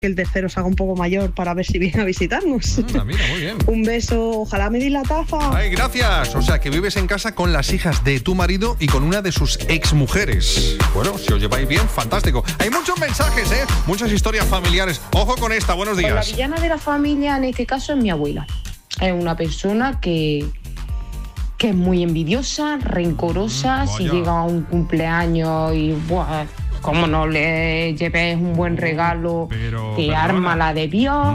que el tercero se haga un poco mayor para ver si viene a visitarnos. Mira, muy bien. Un beso, ojalá me di la taza. Ay, gracias. O sea, que vives en casa con las hijas de tu marido y con una de sus exmujeres. Bueno, si os lleváis bien, fantástico. Hay muchos mensajes, muchas historias familiares. Ojo con esta, buenos días. Pues la villana de la familia en este caso es mi abuela. Es una persona que es muy envidiosa, rencorosa. Si llega a un cumpleaños y buah, como no le lleves un buen regalo, te arma la de Dios.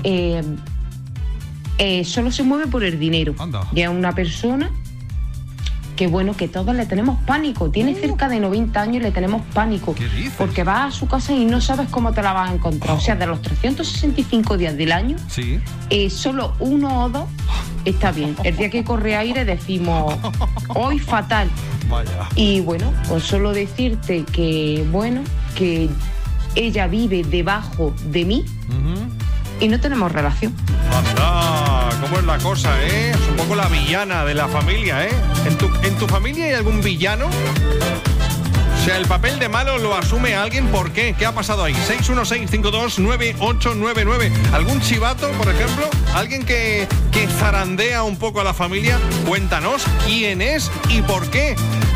Solo se mueve por el dinero. Anda. Y es una persona que bueno, que todos le tenemos pánico. Tiene cerca de 90 años y le tenemos pánico. ¿Qué dices? Porque vas a su casa y no sabes cómo te la vas a encontrar. O sea, de los 365 días del año, Sí. Solo 1 o 2 está bien. El día que corre aire decimos, hoy fatal. Vaya. Y bueno, pues solo decirte que, bueno, que ella vive debajo de mí y no tenemos relación. Anda, ¿cómo es la cosa, Es un poco la villana de la familia, ¿En tu familia hay algún villano? O sea, el papel de malo lo asume alguien. ¿Por qué? ¿Qué ha pasado ahí? 616-529899. ¿Algún chivato, por ejemplo? ¿Alguien que zarandea un poco a la familia? Cuéntanos quién es y por qué.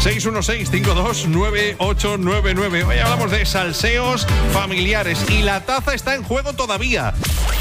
616-529899. Hoy hablamos de salseos familiares y la taza está en juego todavía.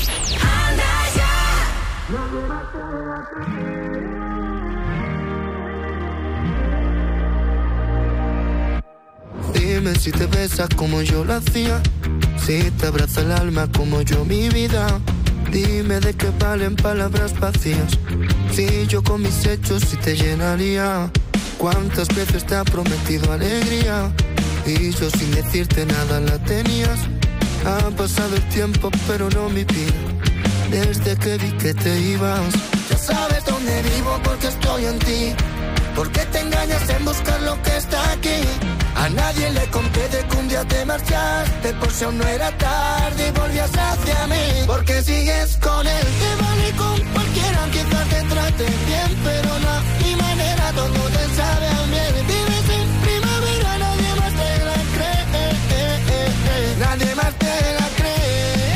Dime si te besas como yo lo hacía, si te abraza el alma como yo mi vida. Dime de qué valen palabras vacías, si yo con mis hechos sí te llenaría. Cuántas veces te ha prometido alegría y yo sin decirte nada la tenías. Ha pasado el tiempo pero no mi vida, desde que vi que te ibas. Ya sabes dónde vivo porque estoy en ti. ¿Por qué te engañas en buscar lo que está aquí? A nadie le conté de que un día te marchaste, por si aún no era tarde y volvías hacia mí. Porque sigues con él, te vale con cualquiera, quizás te trate bien, pero no a mi manera, todo te sabe a miel. Vives en primavera, nadie más te la cree, nadie más te la cree,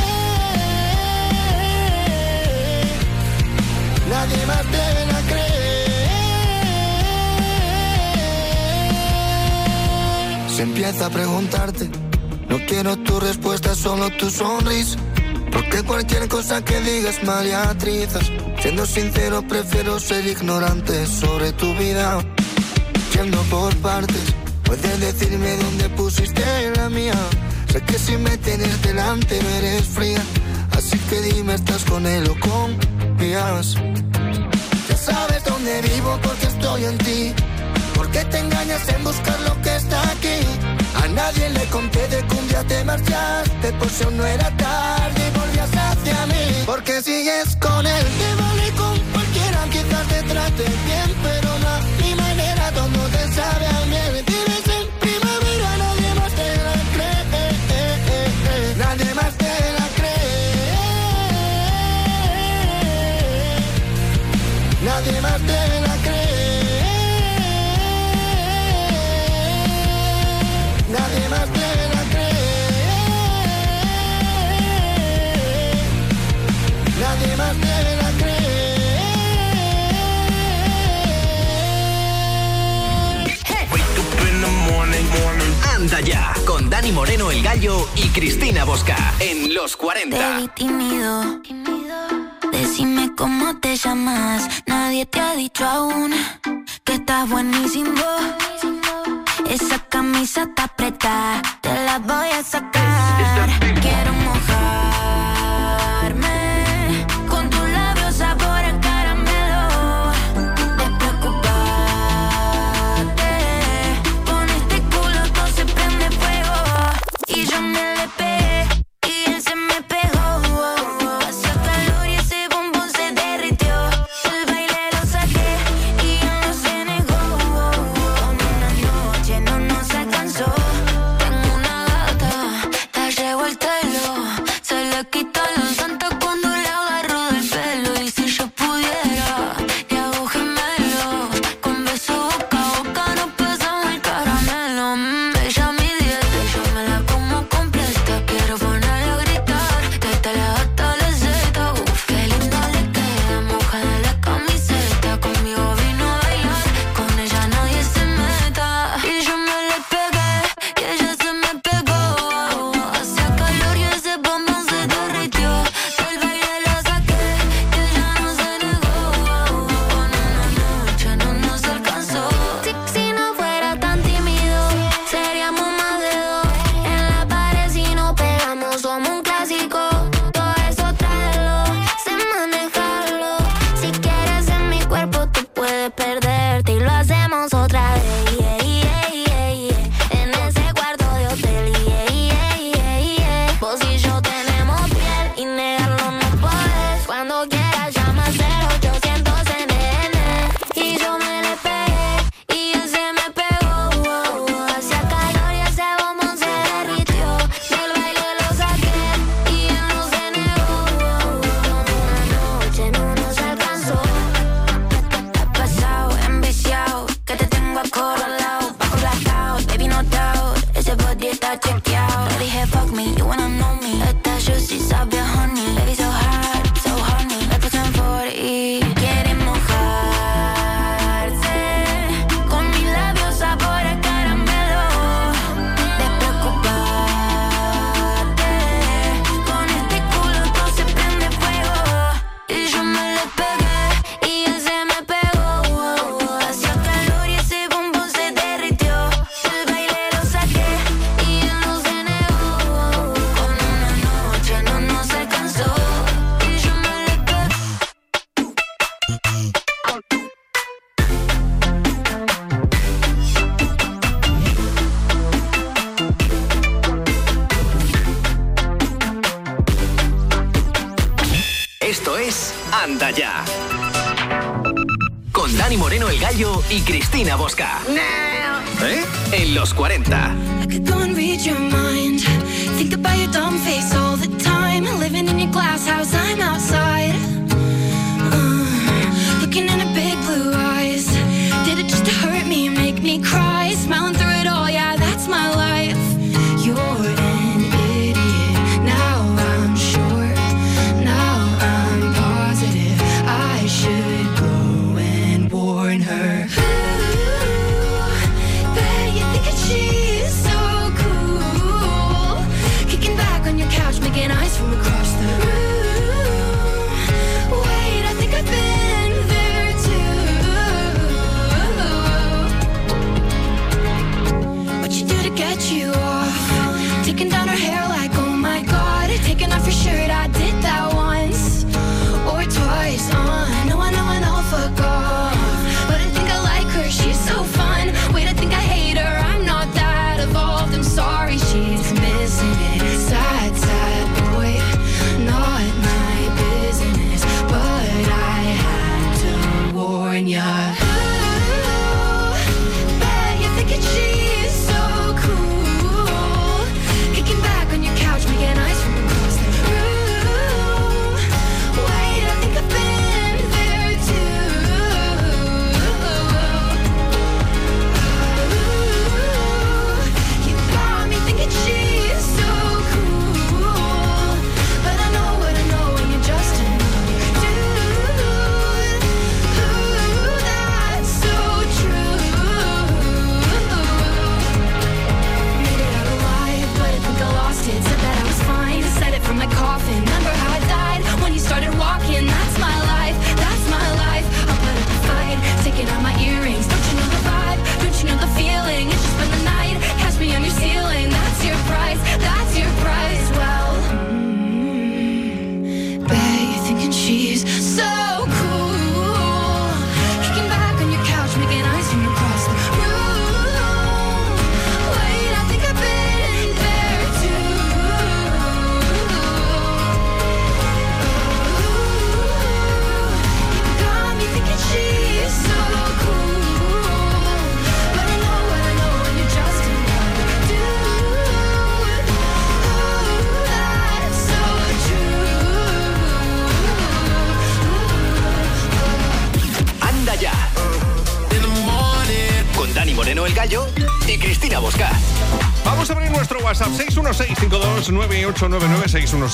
nadie más te la cree. Se empieza a preguntarte, no quiero tu respuesta, solo tu sonrisa. Porque cualquier cosa que digas mal y atrizas. Siendo sincero, prefiero ser ignorante sobre tu vida. Yendo por partes, puedes decirme dónde pusiste la mía. Sé que si me tienes delante no eres fría, así que dime, ¿estás con él o confías? Ya sabes dónde vivo porque estoy en ti. ¿Por qué te engañas en buscar lo que está aquí? A nadie le conté de que un día te marchaste, por si aún no era tarde y volvías hacia mí. Porque sigues con él, te vale con cualquiera, quizás te trate bien, pero no a mi manera, todo te sabe a miel. Vives en primavera, nadie más te la cree, nadie más te la cree, nadie más te la cree. Nadie más te la cree, nadie más te la cree. Wake up in the morning. Anda ya, con Dani Moreno, El Gallo y Cristina Bosca en Los 40. Baby tímido, decime cómo te llamas. Nadie te ha dicho aún que estás buenísimo. Esa camisa está apretada, te la voy a sacar. Quiero mojarme con tus labios sabor a caramelo. Despreocupate, con este culo todo se prende fuego. Y yo me le pegué y él se me pegó. Hacía calor y ese bombón se derritió. El baile lo saqué y él no se negó. No nos alcanzó. Tengo una gata, está revuelta básico. Todo eso tráelo, sé manejarlo. Si quieres en mi cuerpo, tú puedes perderte y lo hacemos otra vez. En ese cuarto de hotel. Vos y yo tenemos piel y negarlo no puedes. Cuando quieras llama 0800 NN. Y yo me le pegué y él se me pegó. Hacía calor y ese bombón se derritió. Del baile lo saqué y él no se negó. Una noche no nos alcanzó. Está pasado, enviciado, que te tengo acorralado. Bajo blackout, baby no doubt. Ese body está chequeado. Te dije fuck me, you wanna know me. Esta juicy sabe a honey. Baby so hot, so honey. Le puse en 40. Quiere mojarse con mis labios sabor a caramelo. Despreocupate, con este culo todo se prende fuego. Y yo me le pegué y él se me pegó. Hacía calor y ese bombón se derritió. Del baile lo saqué y él no se negó. Con una noche no nos alcanzó. Y yo me le pegué. Esto es Anda Ya. Con Dani Moreno el Gallo y Cristina Bosca. En los 40. I could go and read your mind. Think about your dumb face all the time. Living in your glass house, I'm outside. Looking in her big blue eyes. Did it just to hurt me, make me cry? Smiling through it all, yeah, that's my life. You're an idiot. Now I'm sure. Now I'm positive. I should go and warn her. Bet you think that she's so cool. Kicking back on your couch, making eyes from across the room. Wait, I think I've been there too. What you do to get you off? Taking down her hair like, oh my god. Taking off your shirt, I did that once or twice. I know, fuck off. But I think I like her, she's so fun. Wait, I think I hate her, I'm not that evolved. I'm sorry, she's missing it. Sad, sad boy, not my business. But I had to warn ya. Ooh, bet you're thinking she's so cool. Kicking back on your couch, making eyes from across the room. Wait, I think I've been there too. You got me thinking she's so cool. But I know what I know, and you're just another dude. Ooh, that's so true. Made it out alive, but I think I lost it. Said that I was fine, said it from my coffin. Remember how I died when you started walking? That's my life, that's my life. I'll put up a fight, taking out my earrings. Don't you know the vibe? Don't you know the feeling? It's just spend the night, catch me on your ceiling. That's your price, that's your price. Well, bet you're thinking she's so cool. Kicking back on your couch, making eyes from across the room. Wait, I think I've been there too. You got me thinking she's so cool. But I know what I know, and you're just another dude. Ooh, that's so true. Anda Ya. Con Dani Moreno el Gallo y Cristina Bosca. Vamos a abrir nuestro WhatsApp 616-529899,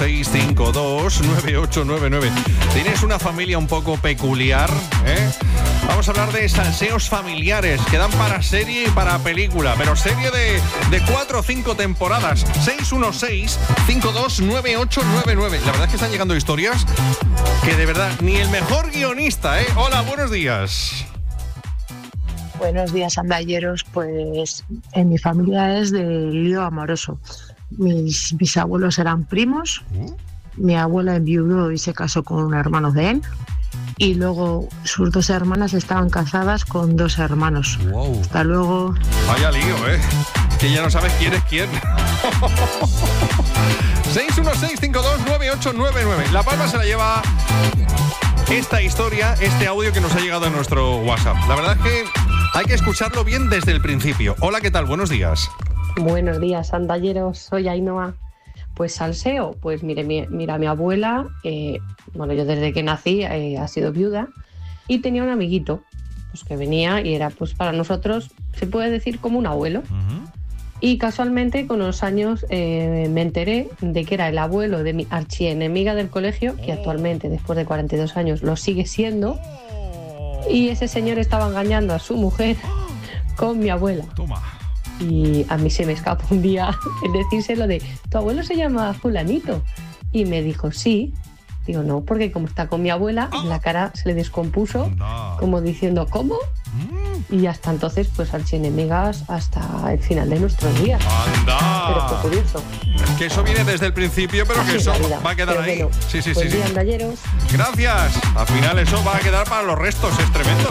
616-529899. ¿Tienes una familia un poco peculiar? Vamos a hablar de salseos familiares que dan para serie y para película, pero serie de 4 o 5 temporadas. 616-529899. La verdad es que están llegando historias que de verdad ni el mejor guionista, ¿eh? Hola, buenos días. Buenos días, andalleros. Pues en mi familia es de lío amoroso. Mis bisabuelos eran primos. Mi abuela enviudó y se casó con un hermano de él. Y luego sus 2 hermanas estaban casadas con 2 hermanos. Wow. Hasta luego. Vaya lío, que ya no sabes quién es quién. 616-529899. La palma se la lleva esta historia, este audio que nos ha llegado en nuestro WhatsApp. La verdad es que hay que escucharlo bien desde el principio. Hola, ¿qué tal? Buenos días. Buenos días, andalleros. Soy Ainhoa. Pues salseo, pues mira, mi abuela, yo desde que nací ha sido viuda y tenía un amiguito pues que venía y era pues para nosotros, se puede decir, como un abuelo. Y casualmente con los años me enteré de que era el abuelo de mi archienemiga del colegio, que actualmente después de 42 años lo sigue siendo, y ese señor estaba engañando a su mujer con mi abuela. Toma. Y a mí se me escapó un día el decírselo de, ¿tu abuelo se llama fulanito? Y me dijo, sí. Digo, no, porque como está con mi abuela, la cara se le descompuso, como diciendo, ¿cómo? Y hasta entonces, pues archienemigas hasta el final de nuestros días. ¡Anda! Pero fue curioso. Que eso viene desde el principio, pero que eso va a quedar ahí. Bueno, Sí. día, andalleros. Gracias. Al final eso va a quedar para los restos. Es tremendo,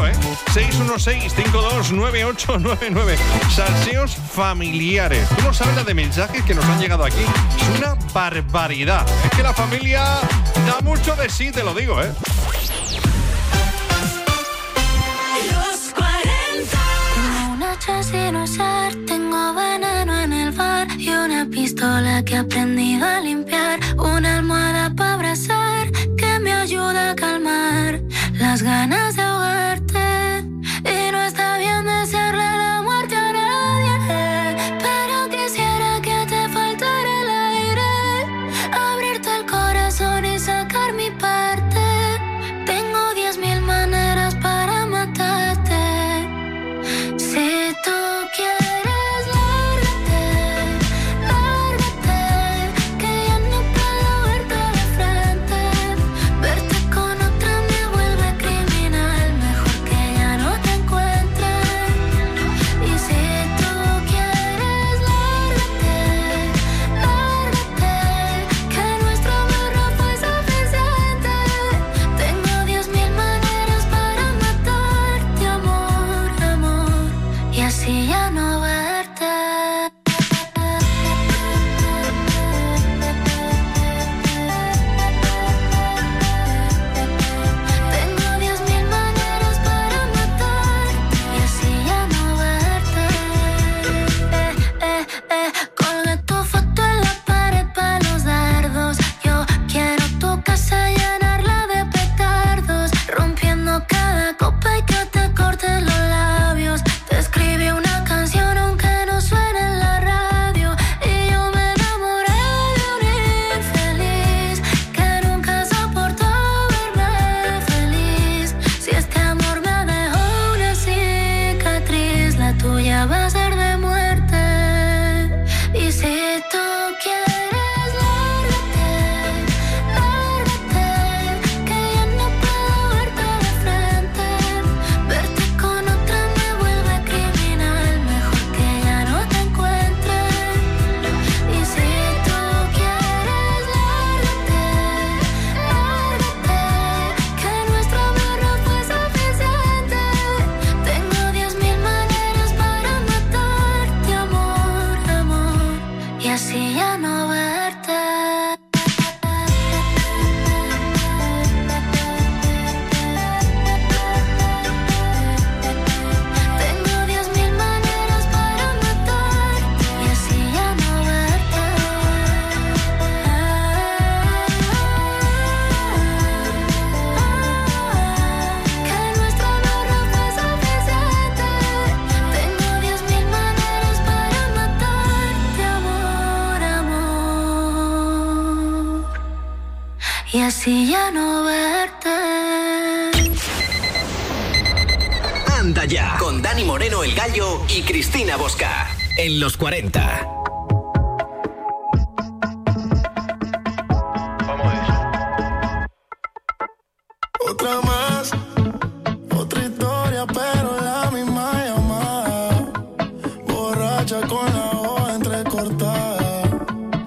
616-529899. Salseos familiares. Tú no sabes la de mensajes que nos han llegado aquí. Es una barbaridad. Es que la familia da mucho de sí, te lo digo, Los 40. Tengo una hacha sin usar, tengo veneno en el bar y una pistola que he aprendido a limpiar, una almohada para abrazar que me ayuda a calmar las ganas de ahogarte. Y no está bien desearle la muerte a nadie, pero quisiera que te faltara el aire, abrirte el corazón y sacar mi parte. Tengo 10.000 maneras para matarte. Si tú quieres, lárgate, que ya no puedo verte de frente. Verte con otra me vuelve criminal, mejor que ya no te encuentre. Y si tú quieres, lárgate, que nuestro amor no fue suficiente. Tengo 10.000 maneras para matarte, amor, y así ya no verte. Tengo 10.000 maneras para matarte y así ya no verte. Colgué tu foto en la pared para los dardos. Yo quiero tu casa llenarla de petardos, rompiendo cada copa y que te cortes los labios. Te escribí una canción aunque no suene en la radio, y yo me enamoré de un infeliz que nunca soportó verme feliz. Si este amor me dejó una cicatriz, la tuya va a ser de muerte. Y si tú quieres, lárgate, que ya no puedo verte de frente. Verte con otra me vuelve criminal, mejor que ya no te encuentre. Y si tú quieres, lárgate, que nuestro amor no fue suficiente. Tengo 10.000 maneras para matarte, amor, y así ya no verte. Tengo 10.000 maneras para matarte y así ya no verte. Que nuestro amor no fue suficiente. Tengo 10.000 maneras para matarte, amor, y así ya no verte. Anda ya, con Dani Moreno el Gallo y Cristina Bosca. En los 40. Otra más, otra historia, pero la misma llamada. Borracha con la hoja entrecortada.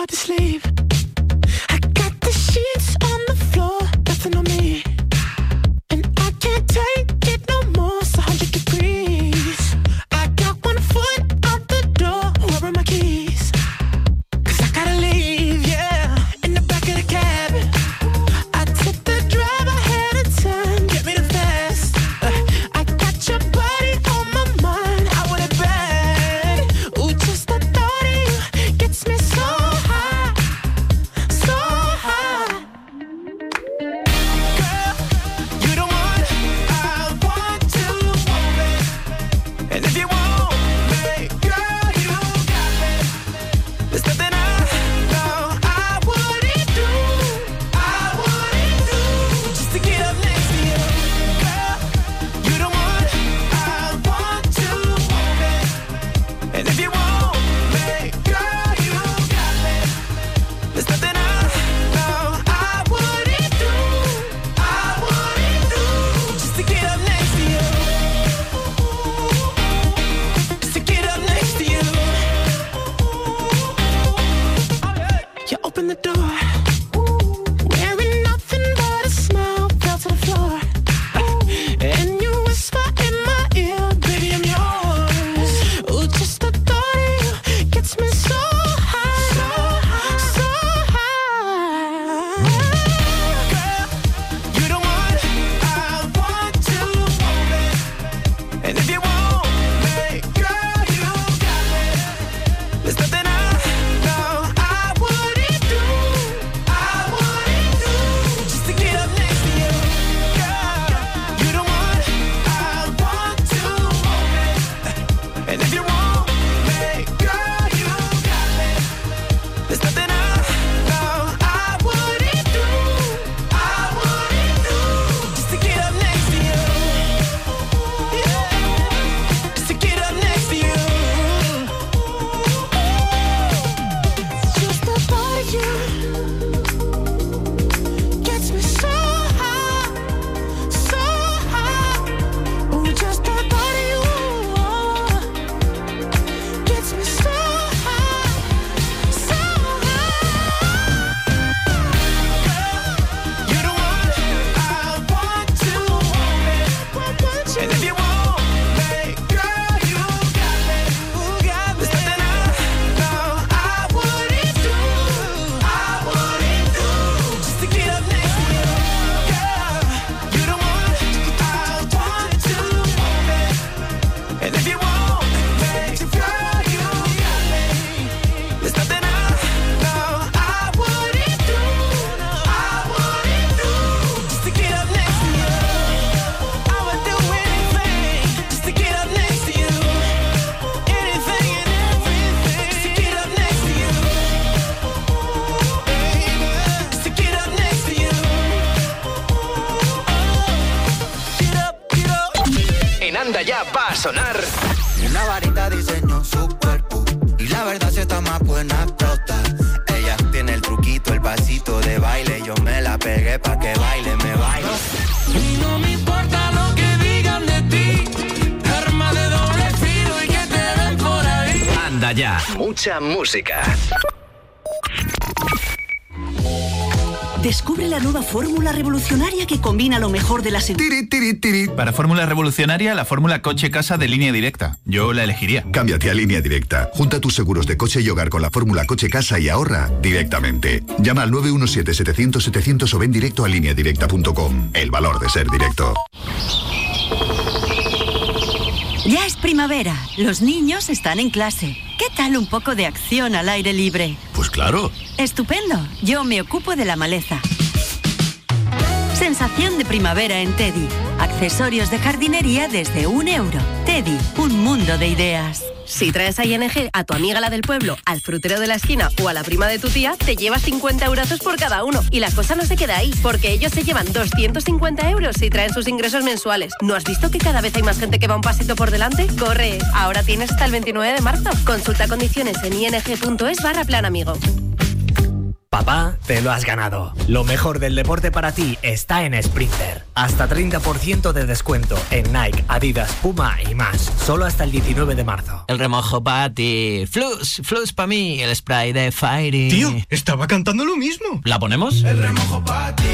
hard to sleep. I got the sheets on the floor, nothing on me. And I can't take it no more, it's 100 degrees. I got 1 foot out the door, where are my keys? 'Cause I gotta leave, yeah, in the back of the cab. I took the drive ahead of time, get me the fast. I got your body on my mind, I want it bad. Ooh, just the thought of you gets me so high, so high. Girl, you the one I want to want me. And if you want me, girl, you got me. There's nothing I know I wouldn't do, just to get up next to you. Girl, you the one I want to want me. And if you want me, girl, you got me. There's nothing I know I wouldn't do, just to get up next to you. Just to get up next to you. You open the door, wearing nothing but a smile, fell to the floor. And you whisper in my ear, baby, I'm yours. Ooh, just the thought of you gets me so high, so high. Girl, you the one I want to want me. And if you want me, girl, you got me. There's nothing I know I wouldn't do, just to get up next to you. Girl, you the one I want to want me. And if you want me, girl, you got me. There's nothing I know I wouldn't do, just to get up next to you. Yeah, just to get up next to you. Just the thought of you gets me so high, so high. Ooh, just the thought of you gets me so high, so high. Girl, you're the one I want to want me. And if you want me, girl, you got me. There's nothing I know I wouldn't do, just to get up next to you. Girl, you're the one I want to want me. And if you want me, girl, you got me. There's nothing I know I wouldn't do, just to get up next to you. I would do anything just to get up next to you. Anything and everything just to get up next to you. Just to get up next to you. Get up, get up. En Anda Ya va a sonar Una varita diseñó su cuerpo y la verdad se está más buena tota. Ella tiene el truquito, el pasito de baile. Yo me la pegué pa' que baile, me baile. Y no me importa lo que digan de ti, arma de doble filo y que te den por ahí. Anda Ya. Mucha música. Descubre la nueva fórmula revolucionaria que combina lo mejor de la seguridad. Para fórmula revolucionaria, la fórmula coche-casa de Línea Directa. Yo la elegiría. Cámbiate a Línea Directa. Junta tus seguros de coche y hogar con la fórmula coche-casa y ahorra directamente. Llama al 917-700-700 o ven directo a lineadirecta.com. El valor de ser directo. Ya es primavera, los niños están en clase. ¿Qué tal un poco de acción al aire libre? Pues claro. Estupendo, yo me ocupo de la maleza. Sensación de primavera en Teddy. Accesorios de jardinería desde €1. Teddy, un mundo de ideas. Si traes a ING a tu amiga la del pueblo, al frutero de la esquina o a la prima de tu tía, te llevas 50 eurazos por cada uno. Y la cosa no se queda ahí, porque ellos se llevan 250 euros si traen sus ingresos mensuales. ¿No has visto que cada vez hay más gente que va un pasito por delante? ¡Corre! Ahora tienes hasta el 29 de marzo. Consulta condiciones en ing.es/plan amigo. Papá, te lo has ganado. Lo mejor del deporte para ti está en Sprinter. Hasta 30% de descuento en Nike, Adidas, Puma y más. Solo hasta el 19 de marzo. El remojo para ti. Flus para mí. El spray de Fairy. Tío, estaba cantando lo mismo. ¿La ponemos? El remojo para ti.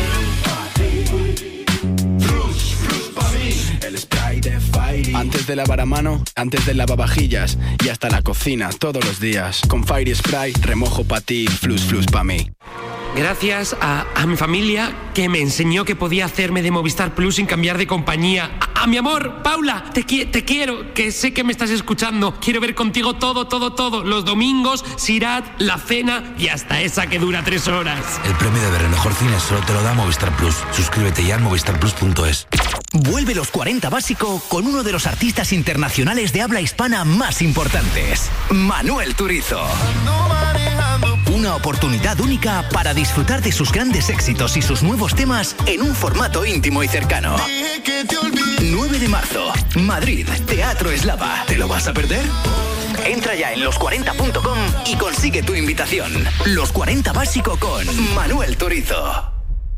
Flus para mí. El spray de Fairy. Antes de lavar a mano, antes de lavavajillas y hasta la cocina todos los días. Con Fairy Spray, remojo para ti, flus para mí. Gracias a mi familia que me enseñó que podía hacerme de Movistar Plus sin cambiar de compañía. A mi amor, Paula, te quiero, que sé que me estás escuchando. Quiero ver contigo todo. Los domingos, Sirat, la cena y hasta esa que dura 3 horas. El premio de ver el mejor cine solo te lo da Movistar Plus. Suscríbete ya en movistarplus.es. Vuelve Los 40 Básico con uno de los artistas internacionales de habla hispana más importantes, Manuel Turizo. Una oportunidad única para disfrutar de sus grandes éxitos y sus nuevos temas en un formato íntimo y cercano. 9 de marzo, Madrid, Teatro Eslava. ¿Te lo vas a perder? Entra ya en los40.com y consigue tu invitación. Los 40 Básico con Manuel Turizo.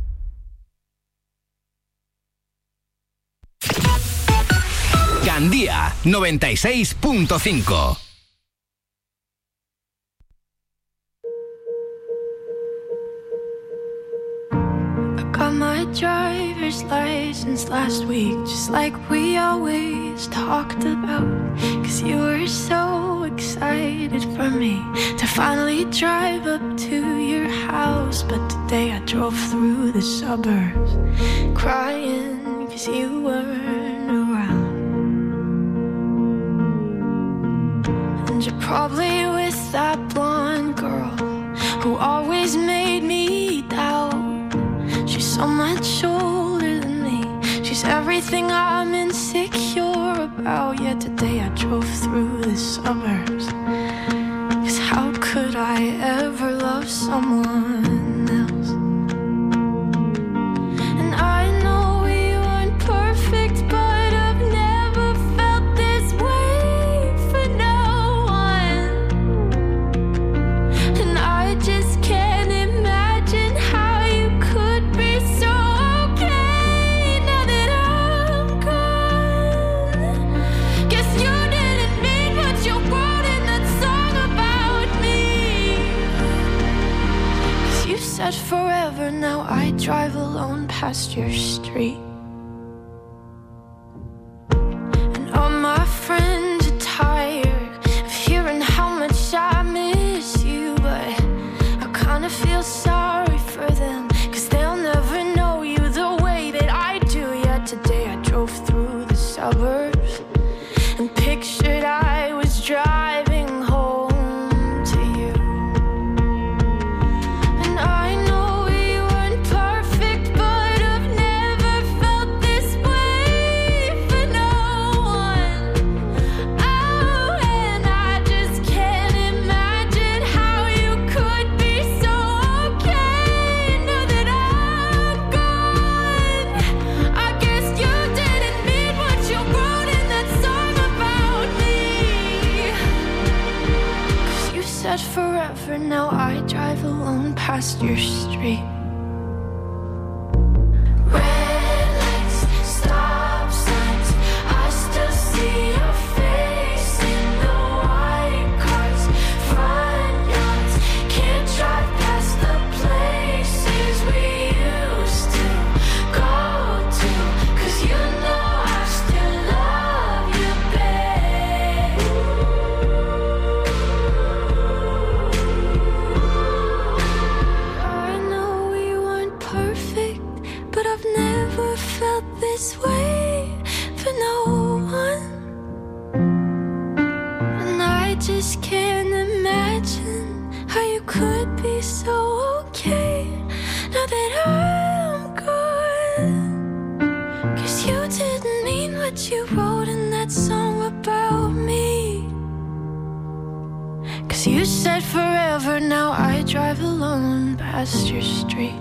Gandía 96.5. Got my driver's license last week, just like we always talked about. 'Cause you were so excited for me to finally drive up to your house. But today I drove through the suburbs crying 'cause you weren't around. And you're probably with that blonde girl who always made me doubt. She's so much older than me. She's everything I'm insecure about. Yet today I drove through the suburbs. 'Cause how could I ever love someone else? And I know we weren't perfect, but I've never felt this way for no one. And I just can't imagine how you could be so okay now that I'm gone. Guess you didn't mean what you wrote in that song about me. 'Cause you said forever, now I drive alone past your street. And all my friends are tired of hearing how much I miss you, but I kinda feel sorry for them, 'cause they'll never know you the way that I do. Yet today I drove through the suburbs and pictured I was driving home to you. And I know we weren't perfect, but I've never felt this way for no one. Oh, and I just can't imagine how you could be so okay now that I'm gone. I guess you didn't mean what you wrote in that song about me. 'Cause you said forever, now I drive alone past your street. Red lights, stop signs, I still see your face in the white cars, front yards. Can't drive past the places we used to go to, 'cause you know I still love you, babe. I know we weren't perfect, but I've never felt this way for no one. And I just can't imagine how you could be so okay now that I'm gone. 'Cause you didn't mean what you wrote in that song about me. 'Cause you said forever, now I drive alone past your street.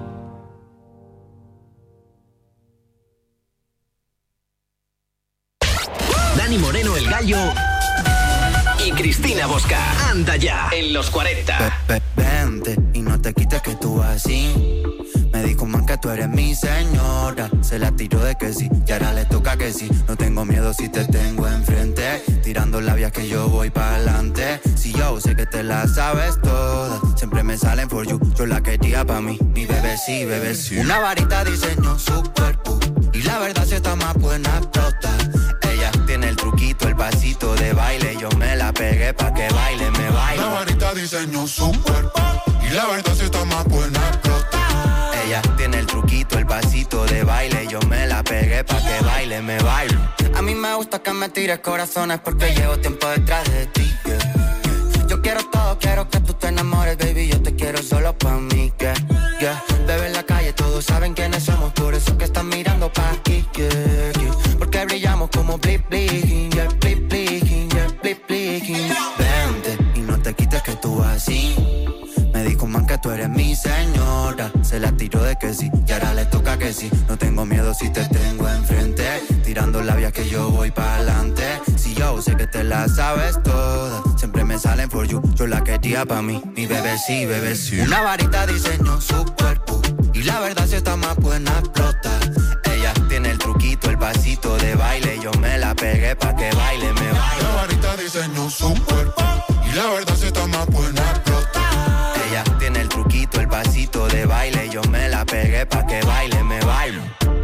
Dani Moreno el Gallo y Cristina Bosca. Anda ya en los 40. Vente y no te quites que tú así. Me dijo, man, que tú eres mi señora. Se la tiró de que sí, y ahora le toca que sí. No tengo miedo si te tengo enfrente, tirando labias que yo voy pa'lante. Si yo sé que te la sabes toda, siempre me salen for you. Yo la quería pa' mí, mi bebé sí, bebé sí. Una varita diseñó su cuerpo, y la verdad si está más buena explota. Ella tiene el truquito, el pasito de baile. Yo me la pegué pa' que baile, me baile. La varita diseñó su cuerpo, y la verdad si está más buena explota. Ella tiene el truquito, el pasito de baile. Yo me la pegué pa' que baile, me bailo. A mí me gusta que me tires corazones porque llevo tiempo detrás de ti, yeah. Yo quiero todo, quiero que tú te enamores, baby. Yo te quiero solo pa' mí, yeah. Bebé en la calle, todos saben quiénes somos. Por eso que están mirando pa' aquí, yeah. Porque brillamos como blip blinking, yeah. Blip blinking, yeah. Blip blinking. Vente y no te quites que tú así. Me dijo, man, que tú eres mi señora. Se la tiró de que sí, y ahora le toca que sí. No tengo miedo si te tengo enfrente, tirando labias que yo voy pa'lante. Si yo sé que te la sabes toda, siempre me salen for you. Yo la quería pa' mí, mi bebé sí, bebé sí. Una varita diseñó su cuerpo, y la verdad si está más buena explota. Ella tiene el truquito, el pasito de baile. Yo me la pegué pa' que baile, me baile. La varita diseñó su cuerpo, y la verdad si está más buena explota. Ella tiene el truquito, el pasito de baile. Yo me la pegué pa' que baile, me bailo.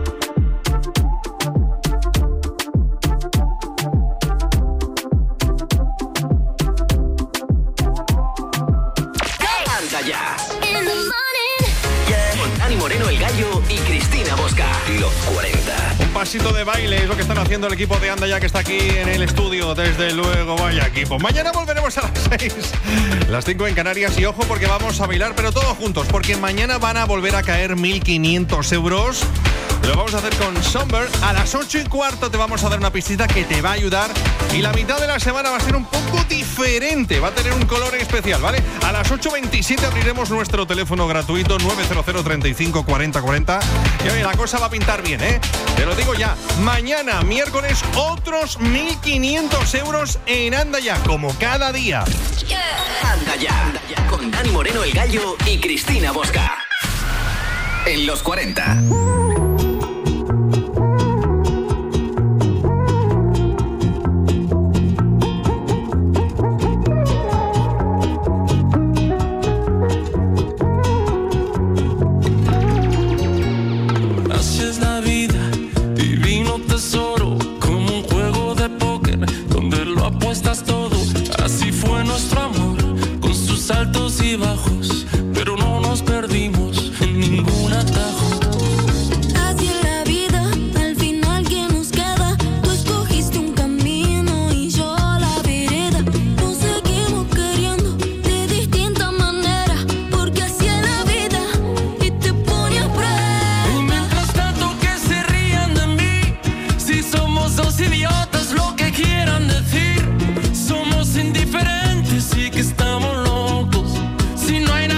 ¡Anda ya! Con Dani Moreno, El Gallo y Cristina Bosca. Los 40. Un pasito de baile es lo que están haciendo el equipo de Anda Ya, que está aquí en el estudio. Desde luego, vaya equipo. Mañana volveremos a las 6, las 5 en Canarias. Y ojo, porque vamos a bailar, pero todos juntos, porque mañana van a volver a caer 1.500 euros. Lo vamos a hacer con Somber. A las 8:15 te vamos a dar una pistita que te va a ayudar. Y la mitad de la semana va a ser un poco diferente. Va a tener un color especial, ¿vale? A las 8:27 abriremos nuestro teléfono gratuito 900 35 40 40. Y oye, la cosa va a pintar bien, ¿eh? Te lo digo ya. Mañana, miércoles, otros 1.500 euros en Anda Ya, como cada día. Anda Ya, con Dani Moreno, El Gallo y Cristina Bosca. En los 40. Altos y bajos, pero no nos perdimos en ningún atajo. Así es la vida, al final ¿quién nos queda? Tú escogiste un camino y yo la vereda. Nos seguimos queriendo de distinta manera, porque así es la vida y te pone a prueba. Y mientras tanto que se rían de mí, si somos dos idiotas, lo que quieran decir. Somos indiferentes y que estamos locos. Si no hay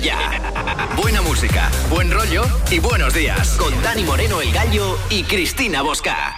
ya. Buena música, buen rollo y buenos días. Con Dani Moreno, El Gallo y Cristina Bosca.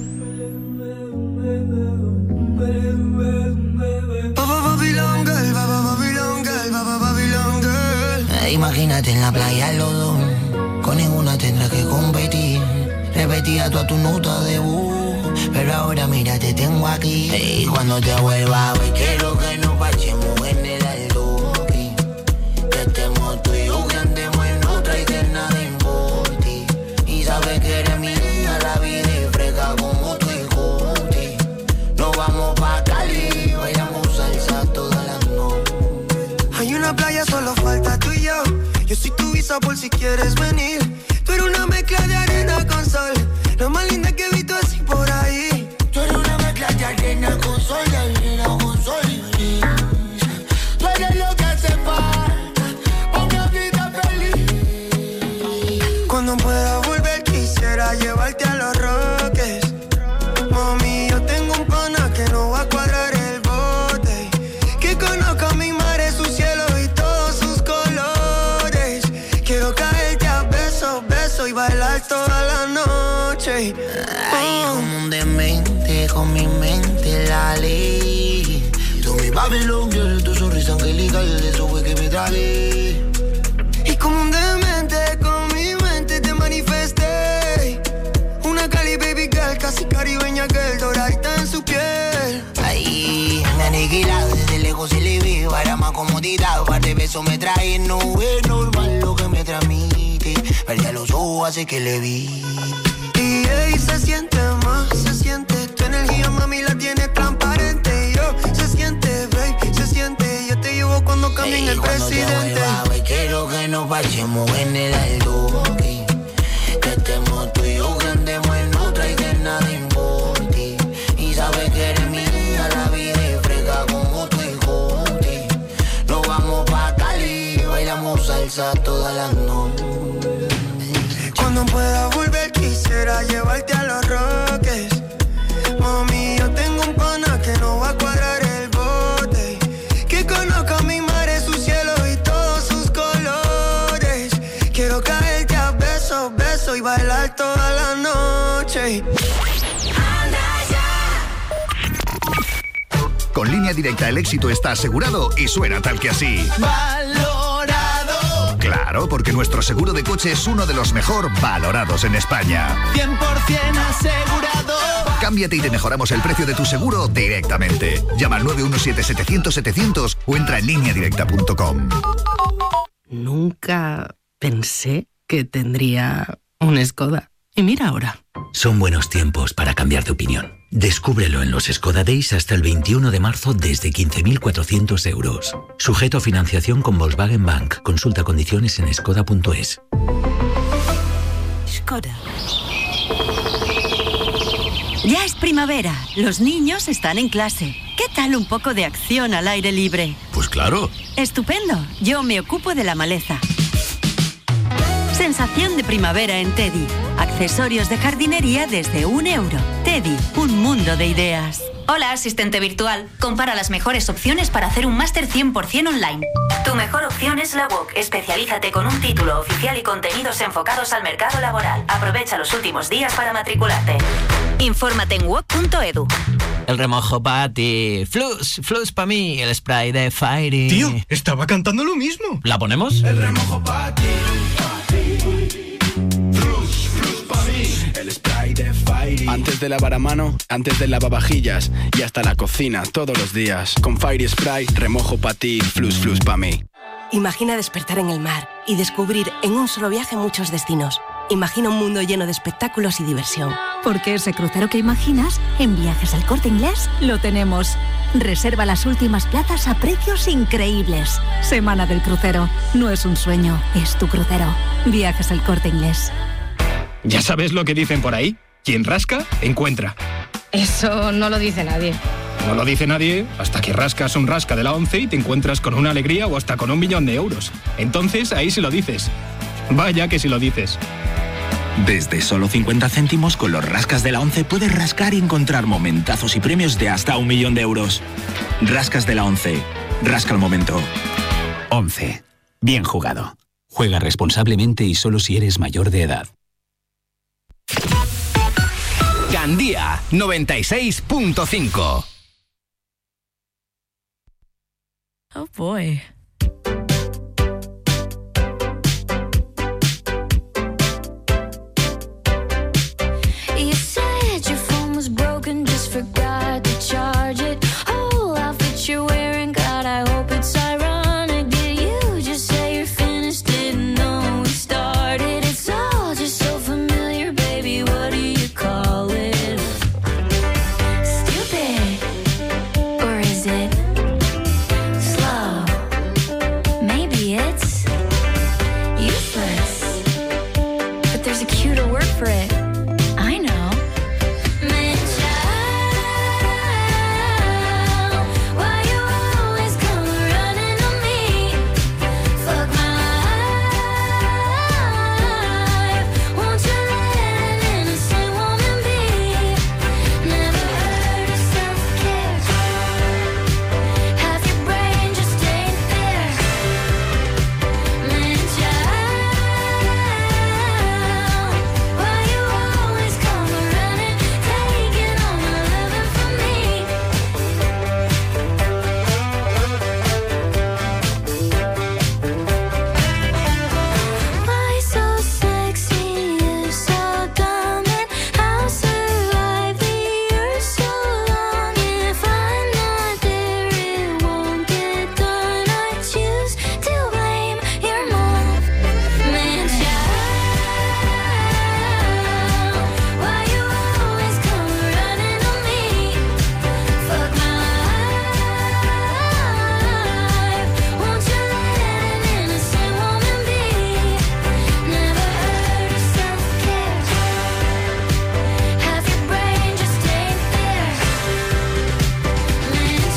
Imagínate en la playa los dos, con ninguna tendrás que competir. Repetía toda tu nota de voz, pero ahora mira, te tengo aquí. Y cuando te vuelva a ver, quiero que nos vayamos en el alto. Que estemos tú y yo, que andemos en otra y que nada importe. Y sabes que eres mía, la vida es fresca como tu escote. Nos vamos pa' Cali, bailamos salsa toda la noche. Hay una playa, solo falta tú y yo. Yo soy tu visa por si quieres venir. Tú eres una mezcla de arena con sol, lo más linda que he visto así por ahí. Tú eres una mezcla de arena con sol, de arena con sol y gris. Tú eres lo que hace falta pa' una vida feliz. Cuando pueda volver quisiera llevarte a Los Roques. Mami, yo tengo un pana que no va a cuadrar el bote. Que conozca mi mar, su cielo y todos sus colores. Quiero caerte a besos, besos y bailar toda la noche. Ay, como un demente, con mi mente la ley. Tú mi Babylon girl, tu sonrisa angelical, eso fue que me tragué. Y como un demente, con mi mente te manifesté. Una Cali baby girl, casi caribeña girl, doradita en su piel. Ay, me aniquila desde lejos y le veo. Para más comodidad, un par de besos me trae. No es normal lo que me transmite. Perdí los ojos, hace que le vi. Y ey, se siente más, se siente. Tu energía, mami, la tienes transparente. Yo, se siente, babe, se siente. Yo te llevo cuando camine el presidente. Te quiero que nos vayamos en el alto. Que estemos tú y yo, que andemos en otra y que nada importe. Y sabes que eres mía, la vida es fresca como tu escote. Nos vamos pa' Cali, bailamos salsa toda la noche. Cuando pueda volver quisiera llevarte a Los Roques. Mami, yo tengo un pana que no va a cuadrar el bote. Que conozca mi mar, su cielo y todos sus colores. Quiero caerte a besos, besos y bailar toda la noche. Con Línea Directa el éxito está asegurado y suena tal que así. Valorado. Claro, porque nuestro seguro de coche es uno de los mejor valorados en España. 100% asegurado. Cámbiate y te mejoramos el precio de tu seguro directamente. Llama al 917-700-700 o entra en lineadirecta.com. Nunca pensé que tendría un Skoda. Y mira ahora. Son buenos tiempos para cambiar de opinión. Descúbrelo en los Skoda Days hasta el 21 de marzo desde 15.400 euros. Sujeto a financiación con Volkswagen Bank. Consulta condiciones en skoda.es. Skoda. Ya es primavera. Los niños están en clase. ¿Qué tal un poco de acción al aire libre? Pues claro. Estupendo. Yo me ocupo de la maleza. Sensación de primavera en Teddy. Accesorios de jardinería desde €1. Teddy, un mundo de ideas. Hola, asistente virtual. Compara las mejores opciones para hacer un máster 100% online. Tu mejor opción es la UOC. Especialízate con un título oficial y contenidos enfocados al mercado laboral. Aprovecha los últimos días para matricularte. Infórmate en uoc.edu. El remojo para ti. Flus para mí. El spray de Fairy. Tío, estaba cantando lo mismo. ¿La ponemos? El remojo para ti. Flus pa' mí. El spray de Fairy. Antes de lavar a mano, antes de lavavajillas y hasta la cocina todos los días. Con Fairy Spray, remojo pa' ti, flus pa' mí. Imagina despertar en el mar y descubrir en un solo viaje muchos destinos. Imagina un mundo lleno de espectáculos y diversión. Porque ese crucero que imaginas, en Viajes al Corte Inglés, lo tenemos. Reserva las últimas plazas a precios increíbles. Semana del crucero. No es un sueño, es tu crucero. Viajes al Corte Inglés. ¿Ya sabes lo que dicen por ahí? Quien rasca, encuentra. Eso no lo dice nadie. No lo dice nadie hasta que rascas un rasca de la 11 y te encuentras con una alegría o hasta con 1 millón de euros. Entonces ahí sí lo dices. Vaya que si lo dices. Desde solo 50 céntimos con los rascas de la 11 puedes rascar y encontrar momentazos y premios de hasta 1 millón de euros. Rascas de la 11. Rasca el momento. 11. Bien jugado. Juega responsablemente y solo si eres mayor de edad. Gandía 96.5. Oh boy. You said your phone was broken, just forgot to charge it. Whole outfit you're wearing, God, I hope it's ironic. Did you just say you're finished? Didn't know we started. It's all just so familiar, baby. What do you call it? Stupid, or is it slow? Maybe it's useless, but there's a cuter word for it. I know. Man, child, why you always come running on me? Fuck my life. Won't you let an innocent woman be? Never heard of self-care. Half your brain just ain't there. Man, child, why you always come running, taking all my loving from me? Why so sexy, you so dumb, and I'll survive the year so long. If I'm not there, it won't get done. I choose to blame your mom. Man, child, why you always come running on me? Fuck my life. Won't you let an innocent woman be? Never heard of self-care. Half your brain just ain't there. Man,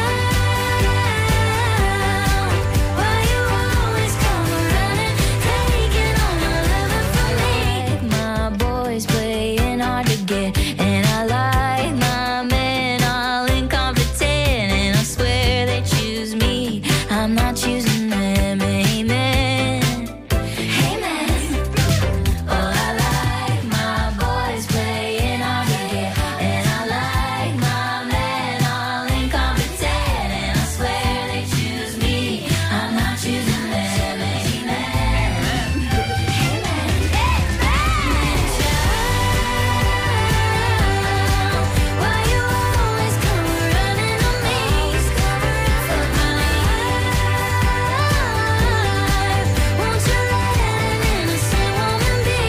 child, why you always come running, taking all my loving from me? My boys playing hard to get, and I like my men all incompetent, and I swear they choose me, I'm not choosing them. Amen. Amen. Oh, I like my boys playing hard to get, and I like my men all incompetent, and I swear they choose me, I'm not choosing them. Amen. Why you always come running on me? Fuck my life. Won't you let an innocent woman be?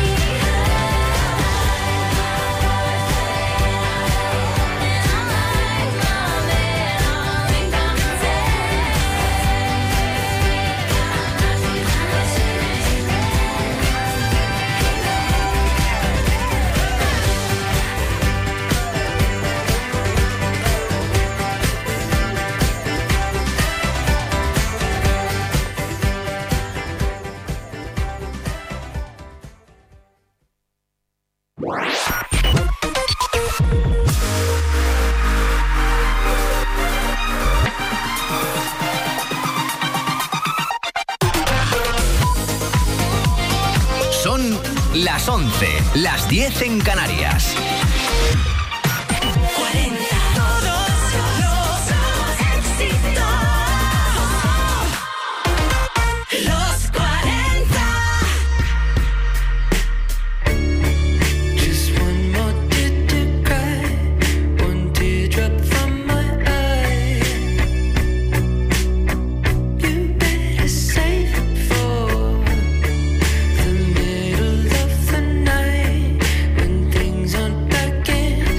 Son las 11, las 10 en Canarias. Los 40. Just one more tear to cry, one teardrop from my eye. You better save it for the middle of the night, when things aren't back in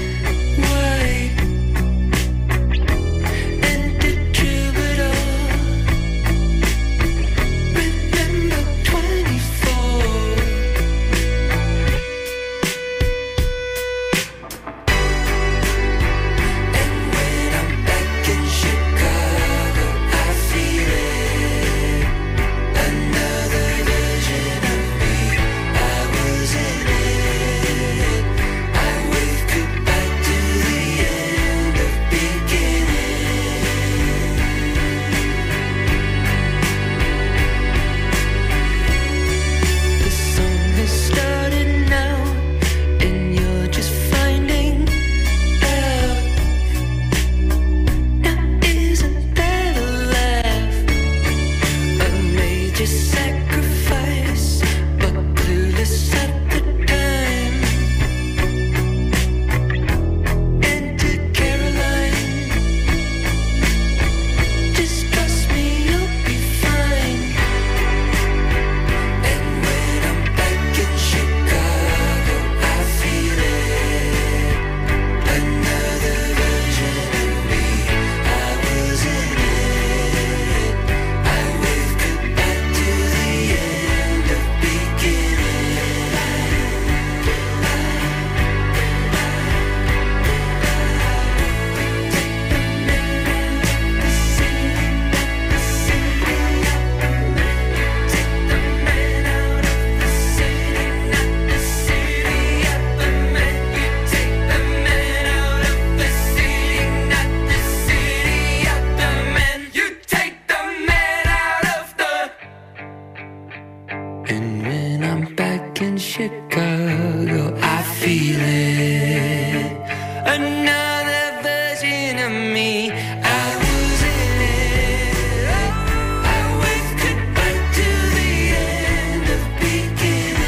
another version of me. I was in it. I went goodbye to the end of beginning.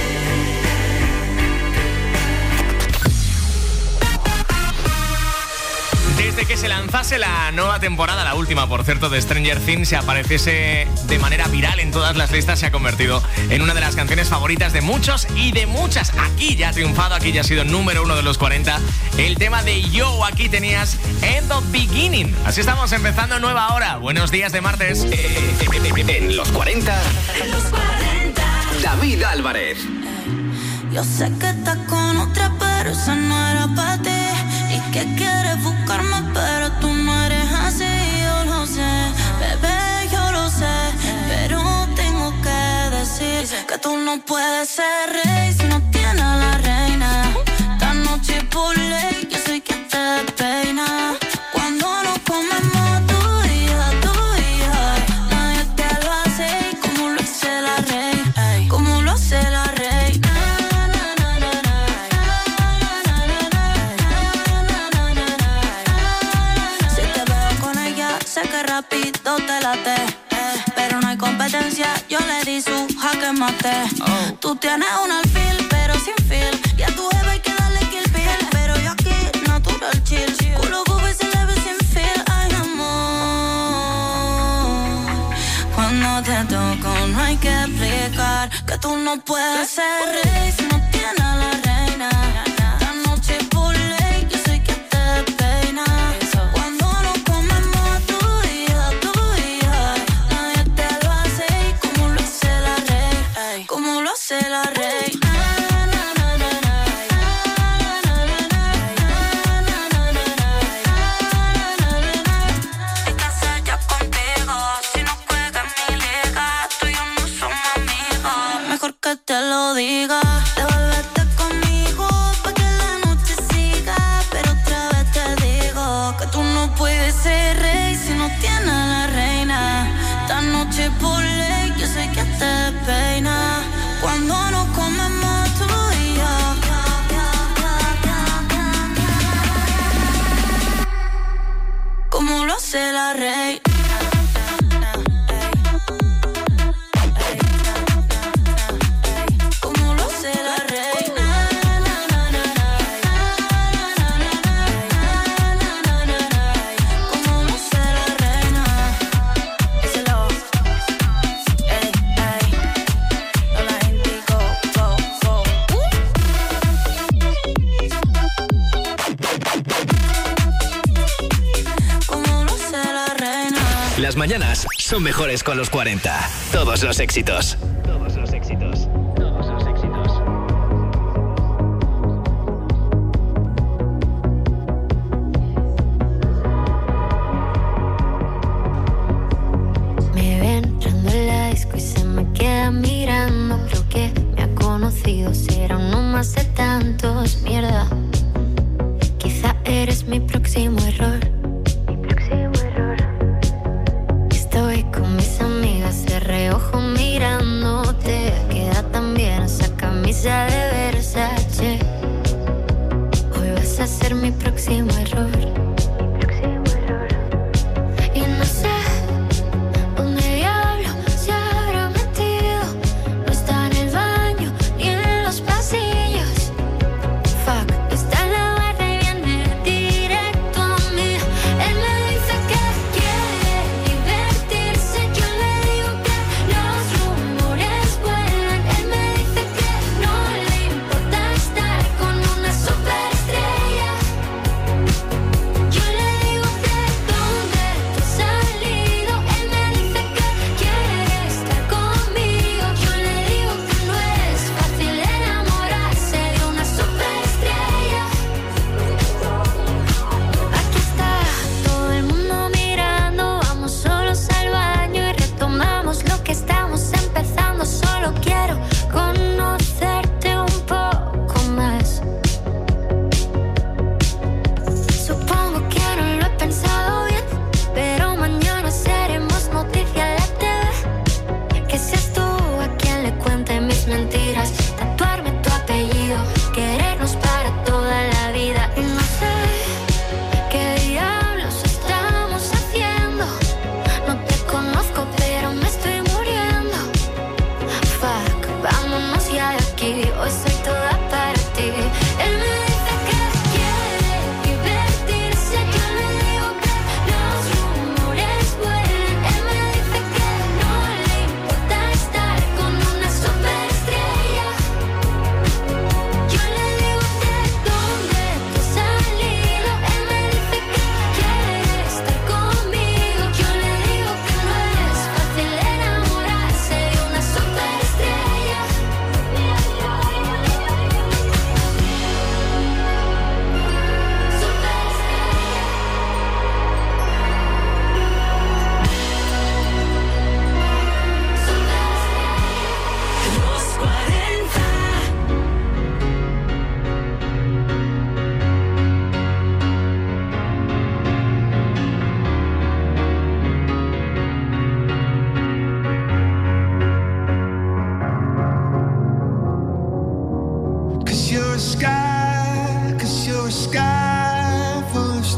Desde que se lanzase la nueva temporada, la última, por cierto, de Stranger Things, se apareciese de manera viral en todas las listas, se ha convertido en una de las canciones favoritas de muchos y de muchas. Aquí ya ha triunfado, aquí ya ha sido número 1 de los 40. El tema de Yo, aquí tenías End of Beginning. Así estamos empezando nueva hora. Buenos días de martes. En los 40, David Álvarez. Yo sé que estás con otra, pero esa no era para ti. Y que quieres buscarme, pero tú no eres así. Yo lo sé, bebé, yo lo sé. Pero tengo que decir que tú no puedes ser rey si no tienes a la reina. Esta noche por ley, yo soy quien te peina. Cuando nos comemos tú y yo, nadie te lo hace como lo hace la reina. Como lo hace la reina. Sé que rápido te late, pero no hay competencia, yo le di su jaque mate. Tú tienes un alfil, pero sin feel, y a tu jefe hay que darle kill bill, pero yo aquí natural chill, culo gobe se le ve sin feel. Ay amor, cuando te toco no hay que explicar que tú no puedes ser rey si no tienes a la reina. Esta noche por ley, yo soy quien te peina. Como lo hace la reina. Hay que hacer ya contigo. Si no juegas mi liga, tú y yo no somos amigos. Mejor que te lo diga. Devuélvete conmigo pa' que la noche siga. Pero otra vez te digo que tú no puedes ser rey si no tienes a la reina. Esta noche por ley, yo soy quien te peina. Cuando nos comemos tú y yo. Como lo hace la reina. Como lo hace la reina. Como lo hace la reina. Díselo. Ey, ey. No la indico, go, go. Como lo hace la reina. Las mañanas son mejores con los 40. Todos los éxitos. Todos los éxitos. Todos los éxitos. Me ve entrando en la disco y se me queda mirando. Creo que me ha conocido, será uno más de tantos. Mierda, quizá eres mi próximo error. Estoy con mis amigas de reojo mirando.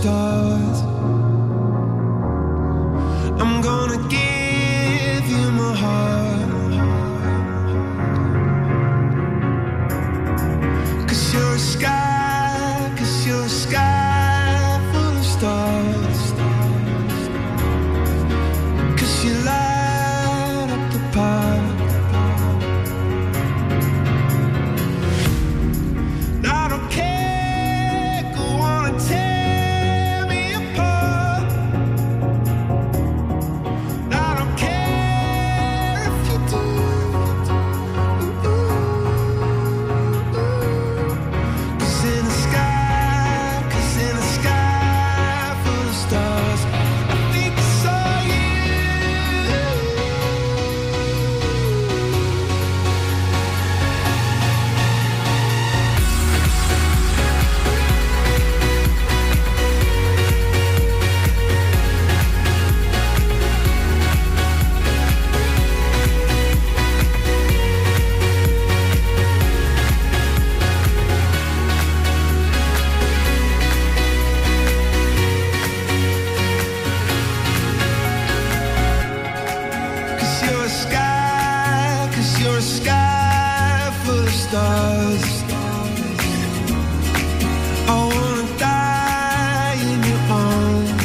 stars. I'm gonna give you my heart. 'Cause you're a sky, 'cause you're a sky full of stars. 'Cause you light up the park. I don't care, go on and tear me apart. I don't care if you do. 'Cause in the sky, 'cause in the sky full of stars, I think I saw you. Cause you're a sky full of stars. I wanna die in your arms.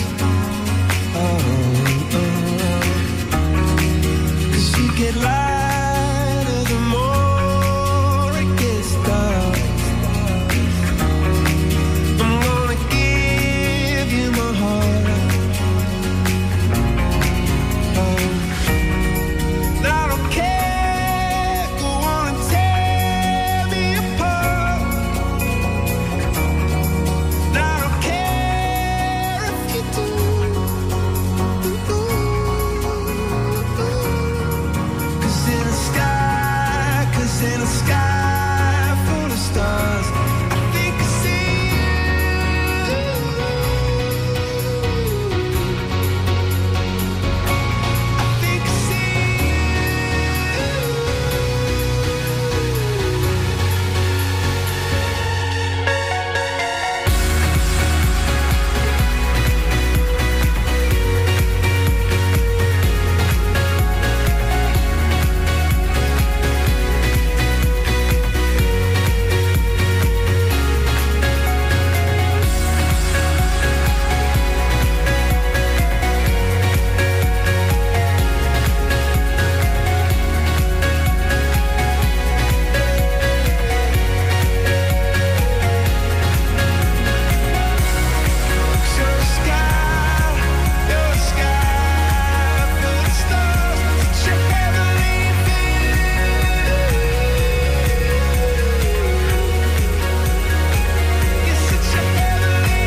Cause you get lighter the more it gets dark. I'm gonna give you my heart. I don't care, go on and tear me apart. I don't care if you do. 'Cause in the sky, 'cause in the sky full of stars, I think I see you. I think I see you. You're a sky, you're a sky full of stars. Such a heavenly feeling. You're such a heavenly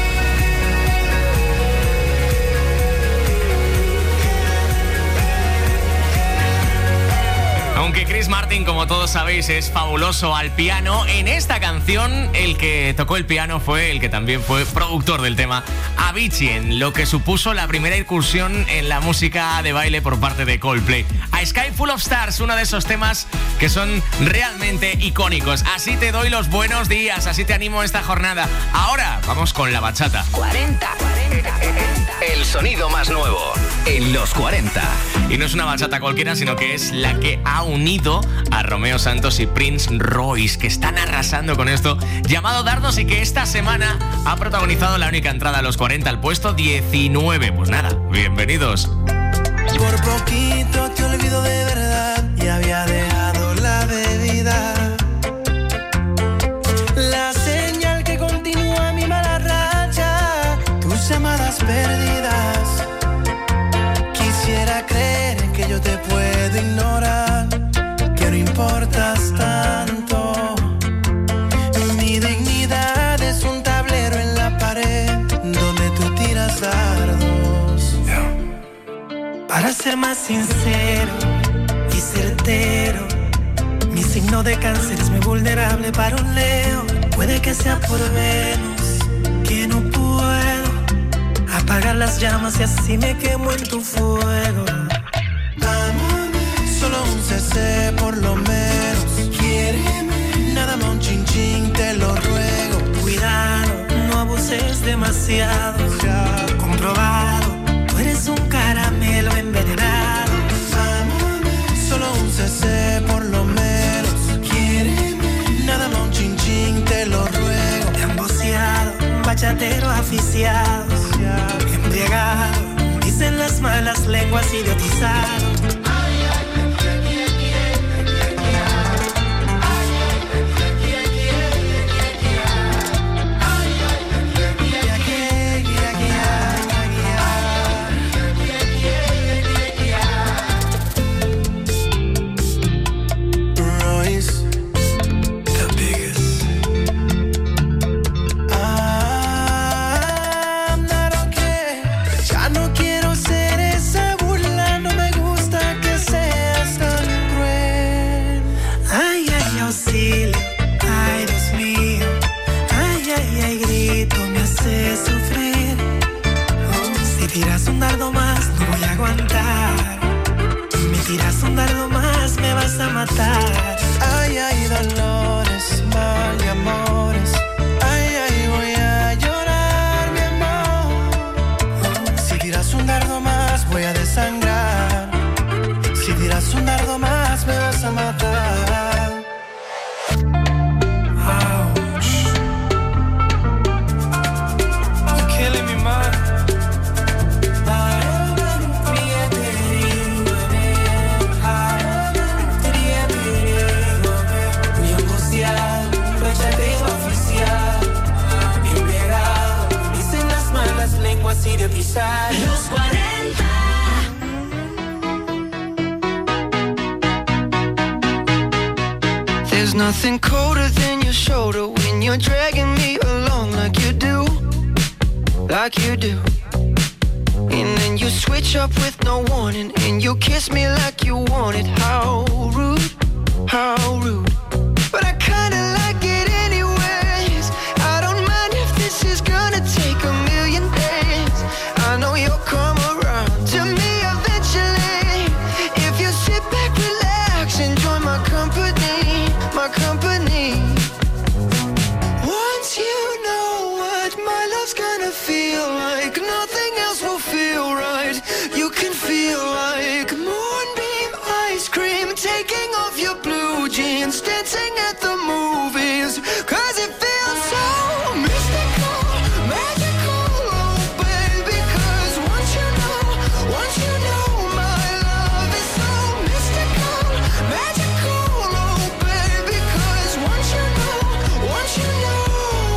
Aunque Chris Martin, como todos sabéis, es fabuloso al piano, en esta canción el que tocó el piano fue el que también fue productor del tema, Avicii, en lo que supuso la primera incursión en la música de baile por parte de Coldplay. A Sky Full of Stars, uno de esos temas que son realmente icónicos. Así te doy los buenos días, así te animo esta jornada. Ahora vamos con la bachata. 40. El sonido más nuevo en los 40. Y no es una bachata cualquiera, sino que es la que ha unido a Romeo Santos y Prince Royce, que están arrasando con esto, llamado Dardos, y que esta semana ha protagonizado la única entrada a los 40 al puesto 19. Pues nada, bienvenidos. Por poquito te olvido de verdad y había dejado la bebida. La señal que continúa mi mala racha, tus llamadas perdidas. Quisiera creer que yo te puedo ignorar, que no importas tanto. Mi dignidad es un tablero en la pared donde tú tiras dardos. Para ser más sincero y certero, mi signo de cáncer es muy vulnerable para un Leo. Puede que sea por Venus, que no puedo apagar las llamas y así me quemo en tu fuego. Solo un CC por lo menos. Quiéreme, nada más un chin chin, te lo ruego. Cuidado, no abuses haces demasiado, comprobado. Tú eres un caramelo envenenado. Solo un CC por lo menos. Quiéreme. Nada más un chin chin, te lo ruego. Te han boceado, bachatero aficiado, embriagado. Dicen las malas lenguas idiotizado. Tiras un dardo más, no voy a aguantar. Me tiras un dardo más, me vas a matar. Ay, ay, dolores, mal de amores. Ay, ay, voy a llorar, mi amor. Si tiras un dardo más, voy a desangrar. Si tiras un dardo más, me vas a matar. Ouch. You're killing me, man. Así de pisar. Los 40. There's nothing colder than your shoulder when you're dragging me along like you do, like you do. And then you switch up with no warning and you kiss me like you want it. How rude, how rude. But I kinda like it anyways. I don't mind if this is gonna take a million days. I know you'll come around to me eventually. If you sit back, relax, enjoy my company, my company. Once you know what my love's gonna feel like, nothing else will feel right. You can feel like moonbeam ice cream, taking off your blue jeans, dancing at the movies, 'cause it feels so mystical, magical, oh baby, 'cause once you know my love is so mystical, magical, oh baby, 'cause once you know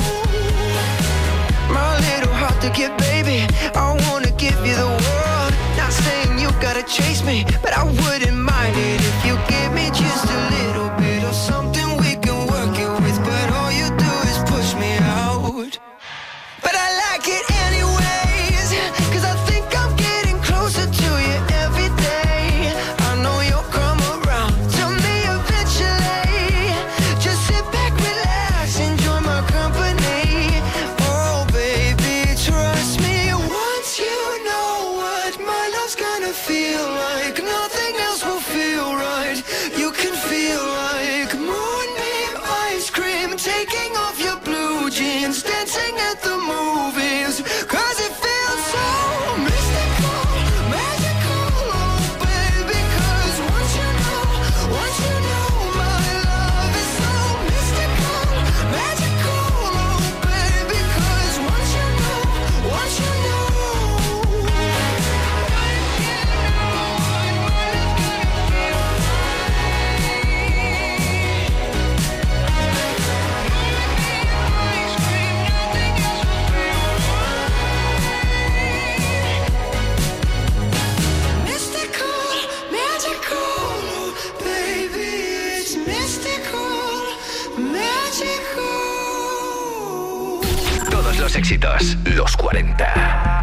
my little heart to give, baby, I wanna give you the world. Not saying you gotta chase me, but I wouldn't mind it if you give me just a little bit of something we can work it with. But all you do is push me out. But I like it anyways, 'cause I think I'm getting closer to you every day. I know you'll come around to me eventually. Just sit back, relax, enjoy my company. Oh baby, trust me. Once you know what my love's gonna feel like, nothing else will feel right. You can feel like moonbeam ice cream, taking off your blue jeans, dancing at the movies, 'cause it feels so mystical, magical, oh baby, 'cause once you know my love is so mystical, magical, oh baby, 'cause once you know mystical, magical, baby, it's mystical, magical. Todos los éxitos, los 40.